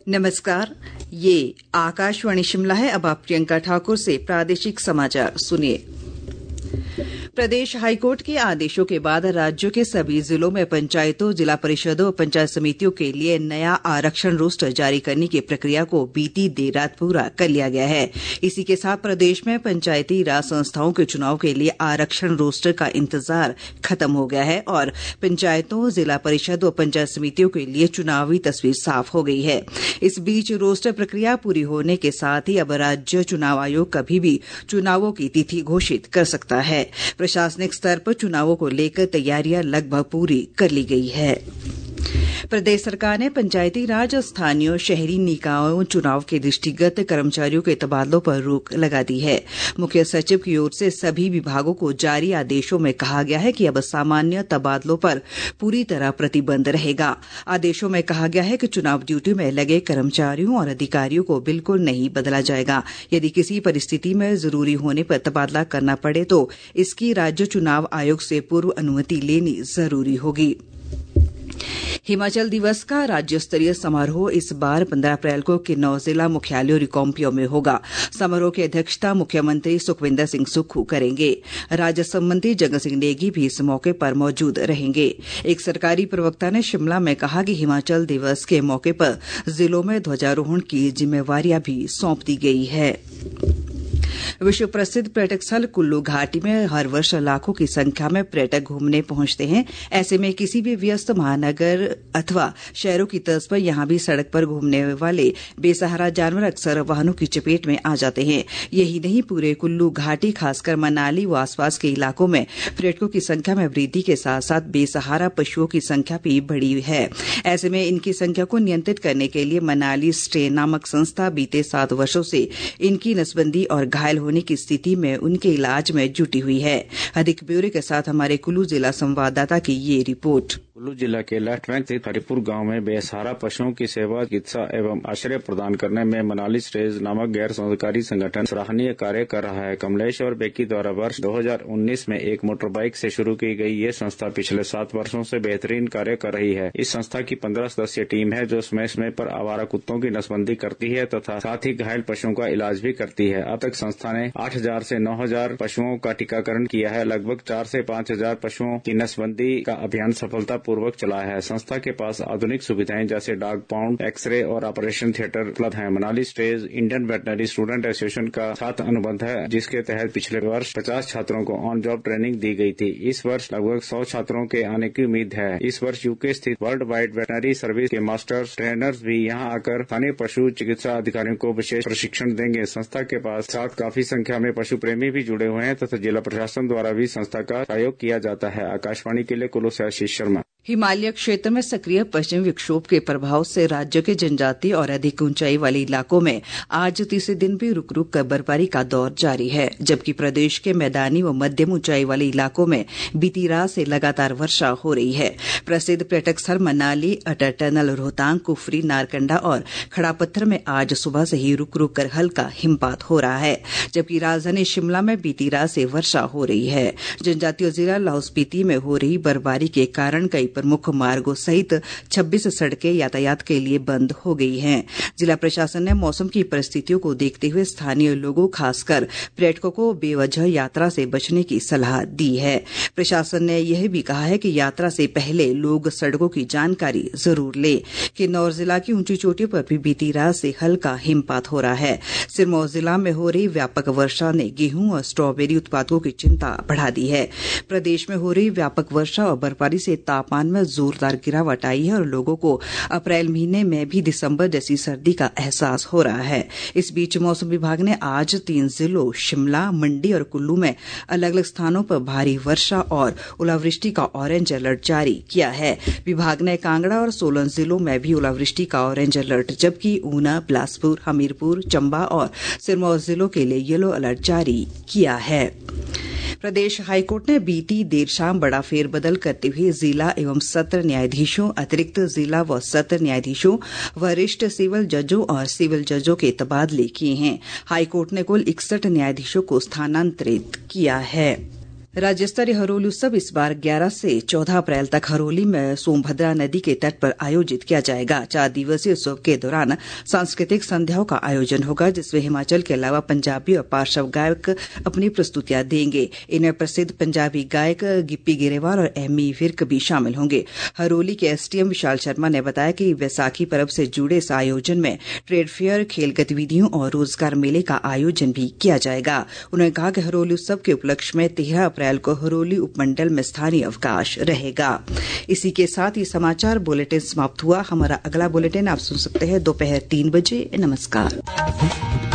नमस्कार, ये आकाशवाणी शिमला है। अब आप प्रियंका ठाकुर से प्रादेशिक समाचार सुनिए। प्रदेश हाईकोर्ट के आदेशों के बाद राज्यों के सभी जिलों में पंचायतों, जिला परिषदों और पंचायत समितियों के लिए नया आरक्षण रोस्टर जारी करने की प्रक्रिया को बीती देर रात पूरा कर लिया गया है। इसी के साथ प्रदेश में पंचायती राज संस्थाओं के चुनाव के लिए आरक्षण रोस्टर का इंतजार खत्म हो गया है और पंचायतों, जिला परिषद और पंचायत समितियों के लिए चुनावी तस्वीर साफ हो गई है। इस बीच रोस्टर प्रक्रिया पूरी होने के साथ ही अब राज्य चुनाव आयोग कभी भी चुनावों की तिथि घोषित कर सकता है। प्रशासनिक स्तर पर चुनावों को लेकर तैयारियां लगभग पूरी कर ली गई है। प्रदेश सरकार ने पंचायती राज और स्थानीय शहरी निकायों चुनाव के दृष्टिगत कर्मचारियों के तबादलों पर रोक लगा दी है। मुख्य सचिव की ओर से सभी विभागों को जारी आदेशों में कहा गया है कि अब सामान्य तबादलों पर पूरी तरह प्रतिबंध रहेगा। आदेशों में कहा गया है कि चुनाव ड्यूटी में लगे कर्मचारियों और अधिकारियों को बिल्कुल नहीं बदला जाएगा। यदि किसी परिस्थिति में जरूरी होने पर तबादला करना पड़े तो इसकी राज्य चुनाव आयोग से पूर्व अनुमति लेनी जरूरी होगी। हिमाचल दिवस का राज्य स्तरीय समारोह इस बार 15 अप्रैल को किन्नौर जिला मुख्यालय रिकांगपिओ में होगा। समारोह की अध्यक्षता मुख्यमंत्री सुखविंदर सिंह सुक्खू करेंगे। राजस्व मंत्री जगत सिंह नेगी भी इस मौके पर मौजूद रहेंगे। एक सरकारी प्रवक्ता ने शिमला में कहा कि हिमाचल दिवस के मौके पर जिलों में ध्वजारोहण की जिम्मेवारियां भी सौंप दी गई है। विश्व प्रसिद्ध पर्यटक स्थल कुल्लू घाटी में हर वर्ष लाखों की संख्या में पर्यटक घूमने पहुंचते हैं। ऐसे में किसी भी व्यस्त महानगर अथवा शहरों की तर्ज पर यहां भी सड़क पर घूमने वाले बेसहारा जानवर अक्सर वाहनों की चपेट में आ जाते हैं। यही नहीं, पूरे कुल्लू घाटी खासकर मनाली व आसपास के इलाकों में पर्यटकों की संख्या में वृद्धि के साथ साथ बेसहारा पशुओं की संख्या भी बढ़ी है। ऐसे में इनकी संख्या को नियंत्रित करने के लिए मनाली स्टे नामक संस्था बीते 7 वर्षों से इनकी नसबंदी और घायल होने की स्थिति में उनके इलाज में जुटी हुई है। अधिक ब्यौरे के साथ हमारे कुल्लू जिला संवाददाता की ये रिपोर्ट। कुल्लू जिला के लेफ्ट बैंक स्थित हरिपुर गांव में बेसहारा पशुओं की सेवा, चिकित्सा एवं आश्रय प्रदान करने में मनाली स्टेज नामक गैर सरकारी संगठन सराहनीय कार्य कर रहा है। कमलेश और बेकी द्वारा वर्ष 2019 में एक मोटर बाइक से शुरू की गई ये संस्था पिछले 7 वर्षों से बेहतरीन कार्य कर रही है। इस संस्था की 15 सदस्यीय टीम है जो समय समय पर आवारा कुत्तों की नसबंदी करती है तथा साथ ही घायल पशुओं का इलाज भी करती है। अब तक संस्था ने 8,000 से 9,000 पशुओं का टीकाकरण किया है। लगभग 4 से 5,000 पशुओं की नसबंदी का अभियान सफलता पूर्वक चला है। संस्था के पास आधुनिक सुविधाएं जैसे डॉग पाउंड, एक्सरे और ऑपरेशन थिएटर उपलब्ध है। Manali stage Indian veterinary student association का छात्र अनुबंध है जिसके तहत पिछले वर्ष 50 छात्रों को ऑन जॉब ट्रेनिंग दी गई थी। इस वर्ष लगभग 100 छात्रों के आने की उम्मीद है। इस वर्ष यूके स्थित वर्ल्ड वाइड वेटनरी सर्विस के मास्टर्स ट्रेनर्स भी यहां आकर स्थानीय पशु चिकित्सा अधिकारियों को विशेष प्रशिक्षण देंगे। संस्था के पास साथ काफी संख्या में पशु प्रेमी भी जुड़े हुए हैं तथा जिला प्रशासन द्वारा भी संस्था का सहयोग किया जाता है। आकाशवाणी के लिए कुल्लू से आशीष शर्मा। हिमालय क्षेत्र में सक्रिय पश्चिमी विक्षोभ के प्रभाव से राज्य के जनजातीय और अधिक ऊंचाई वाले इलाकों में आज तीसरे दिन भी रुक रुक कर बर्फबारी का दौर जारी है, जबकि प्रदेश के मैदानी व मध्यम ऊंचाई वाले इलाकों में बीती रात से लगातार वर्षा हो रही है। प्रसिद्ध पर्यटक स्थल मनाली, अटल टनल, रोहतांग, कुफरी, नारकंडा और खड़ापत्थर में आज सुबह से ही रुक रुक कर हल्का हिमपात हो रहा है, जबकि राजधानी शिमला में बीती रात से वर्षा हो रही है। जनजातीय जिला लाहौल स्पीति में हो रही बर्फबारी के कारण कई प्रमुख मार्गों सहित 26 सड़कें यातायात के लिए बंद हो गई हैं। जिला प्रशासन ने मौसम की परिस्थितियों को देखते हुए स्थानीय लोगों, खासकर पर्यटकों को बेवजह यात्रा से बचने की सलाह दी है। प्रशासन ने यह भी कहा है कि यात्रा से पहले लोग सड़कों की जानकारी जरूर ले। किन्नौर जिला की ऊंची चोटियों पर भी बीती रात से हल्का हिमपात हो रहा है। सिरमौर जिला में हो रही व्यापक वर्षा ने गेहूं और स्ट्रॉबेरी उत्पादकों की चिंता बढ़ा दी है। प्रदेश में हो रही व्यापक वर्षा और बर्फबारी से तापमान में जोरदार गिरावट आई है और लोगों को अप्रैल महीने में भी दिसंबर जैसी सर्दी का एहसास हो रहा है। इस बीच मौसम विभाग ने आज 3 जिलों शिमला, मंडी और कुल्लू में अलग अलग स्थानों पर भारी वर्षा और ओलावृष्टि का ऑरेंज अलर्ट जारी किया है। विभाग ने कांगड़ा और सोलन जिलों में भी ओलावृष्टि का ऑरेंज अलर्ट, जबकि ऊना, बिलासपुर, हमीरपुर, चंबा और सिरमौर जिलों के लिए येलो अलर्ट जारी किया है। प्रदेश हाईकोर्ट ने बीती देर शाम बड़ा फेरबदल करते हुए जिला एवं सत्र न्यायाधीशों, अतिरिक्त जिला व सत्र न्यायाधीशों, वरिष्ठ सिविल जजों और सिविल जजों के तबादले किए हैं। हाईकोर्ट ने कुल 61 न्यायाधीशों को स्थानांतरित किया है। राज्य स्तरीय हरोली उत्सव इस बार 11 से 14 अप्रैल तक हरोली में सोमभद्रा नदी के तट पर आयोजित किया जाएगा। 4 दिवसीय उत्सव के दौरान सांस्कृतिक संध्याओं का आयोजन होगा, जिसमें हिमाचल के अलावा पंजाबी और पार्श्व गायक अपनी प्रस्तुतियां देंगे। इनमें प्रसिद्ध पंजाबी गायक गिप्पी गिरेवाल और एमी विर्क भी शामिल होंगे। हरोली के एसडीएम विशाल शर्मा ने बताया कि वैसाखी पर्व से जुड़े इस आयोजन में ट्रेड फेयर, खेल गतिविधियों और रोजगार मेले का आयोजन भी किया जाएगा। उन्होंने कहा कि हरोली उत्सव के उपलक्ष्य में 13 अप्रैल को हरोली उपमंडल में स्थानीय अवकाश रहेगा। इसी के साथ ये समाचार बुलेटिन समाप्त हुआ। हमारा अगला बुलेटिन आप सुन सकते हैं दोपहर 3 बजे। नमस्कार।